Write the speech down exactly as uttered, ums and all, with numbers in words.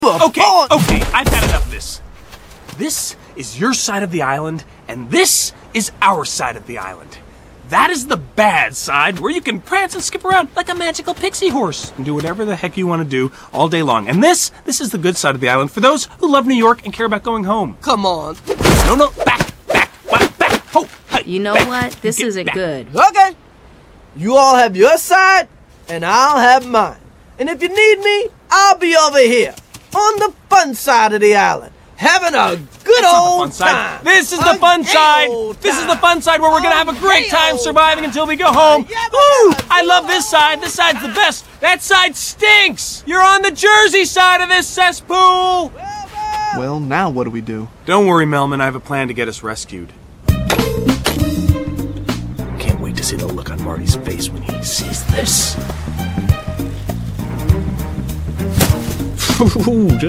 Okay, okay, I've had enough of this. This is your side of the island, and this is our side of the island. That is the bad side, where you can prance and skip around like a magical pixie horse and do whatever the heck you want to do all day long. And this, this is the good side of the island for those who love New York and care about going home. Come on. No, no, back, back, back, back. Oh, hey, You know back. what? This Get isn't back. good. Okay. You all have your side, and I'll have mine. And if you need me, I'll be over here, on the fun side of the island, having a good That's old not the fun side. time. This is the A fun gay side. old This is the time. fun side where we're gonna have a great gay time old surviving time. until we go home. Yeah, but Woo! I I do love this side. This side's the best. That side stinks. You're on the Jersey side of this cesspool. Well, now what do we do? Don't worry, Melman. I have a plan to get us rescued. Can't wait to see the look on Marty's face when he sees this. Ooh,